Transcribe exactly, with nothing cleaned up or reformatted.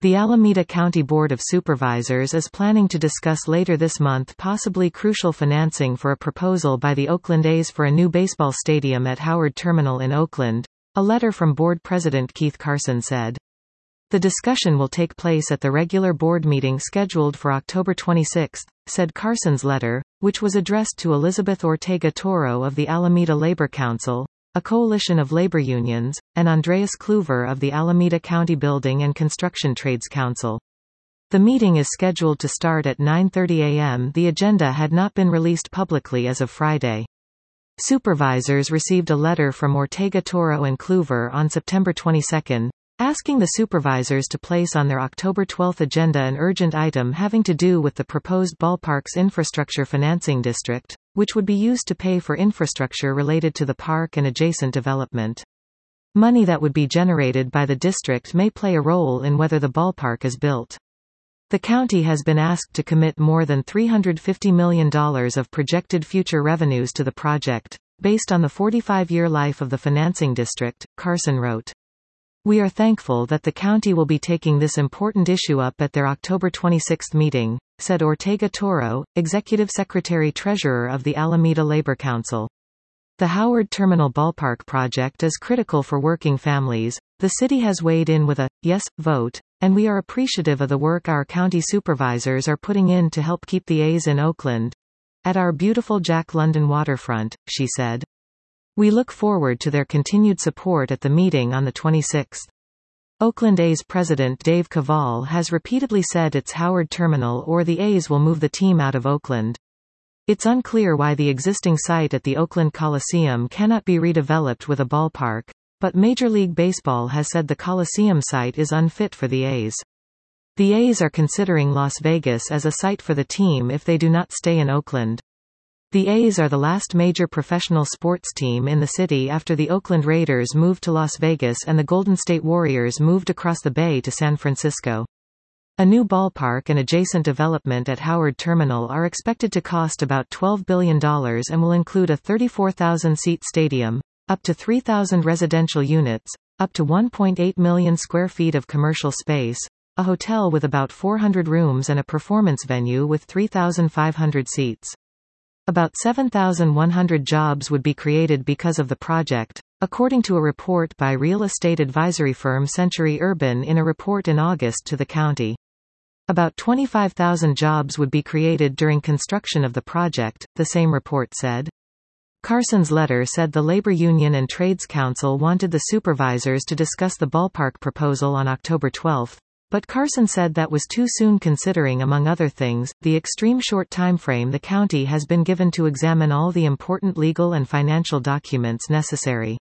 The Alameda County Board of Supervisors is planning to discuss later this month possibly crucial financing for a proposal by the Oakland A's for a new baseball stadium at Howard Terminal in Oakland, a letter from Board President Keith Carson said. The discussion will take place at the regular board meeting scheduled for October twenty-sixth, said Carson's letter, which was addressed to Elizabeth Ortega Toro of the Alameda Labor Council, a coalition of labor unions, and Andreas Kluver of the Alameda County Building and Construction Trades Council. The meeting is scheduled to start at nine thirty a m The agenda had not been released publicly as of Friday. Supervisors received a letter from Ortega Toro and Kluver on September twenty-second, asking the supervisors to place on their October twelfth agenda an urgent item having to do with the proposed ballpark's infrastructure financing district, which would be used to pay for infrastructure related to the park and adjacent development. Money that would be generated by the district may play a role in whether the ballpark is built. The county has been asked to commit more than three hundred fifty million dollars of projected future revenues to the project, based on the forty-five year life of the financing district, Carson wrote. We are thankful that the county will be taking this important issue up at their October twenty-sixth meeting, said Ortega Toro, Executive Secretary-Treasurer of the Alameda Labor Council. The Howard Terminal Ballpark project is critical for working families. The city has weighed in with a yes vote, and we are appreciative of the work our county supervisors are putting in to help keep the A's in Oakland, at our beautiful Jack London waterfront, she said. We look forward to their continued support at the meeting on the twenty-sixth. Oakland A's president Dave Kaval has repeatedly said it's Howard Terminal or the A's will move the team out of Oakland. It's unclear why the existing site at the Oakland Coliseum cannot be redeveloped with a ballpark, but Major League Baseball has said the Coliseum site is unfit for the A's. The A's are considering Las Vegas as a site for the team if they do not stay in Oakland. The A's are the last major professional sports team in the city after the Oakland Raiders moved to Las Vegas and the Golden State Warriors moved across the bay to San Francisco. A new ballpark and adjacent development at Howard Terminal are expected to cost about twelve billion dollars and will include a thirty-four thousand seat stadium, up to three thousand residential units, up to one point eight million square feet of commercial space, a hotel with about four hundred rooms and a performance venue with three thousand five hundred seats. About seven thousand one hundred jobs would be created because of the project, according to a report by real estate advisory firm Century Urban in a report in August to the county. About twenty-five thousand jobs would be created during construction of the project, the same report said. Carson's letter said the Labor Union and Trades Council wanted the supervisors to discuss the ballpark proposal on October twelfth. But Carson said that was too soon considering among other things, the extreme short timeframe the county has been given to examine all the important legal and financial documents necessary.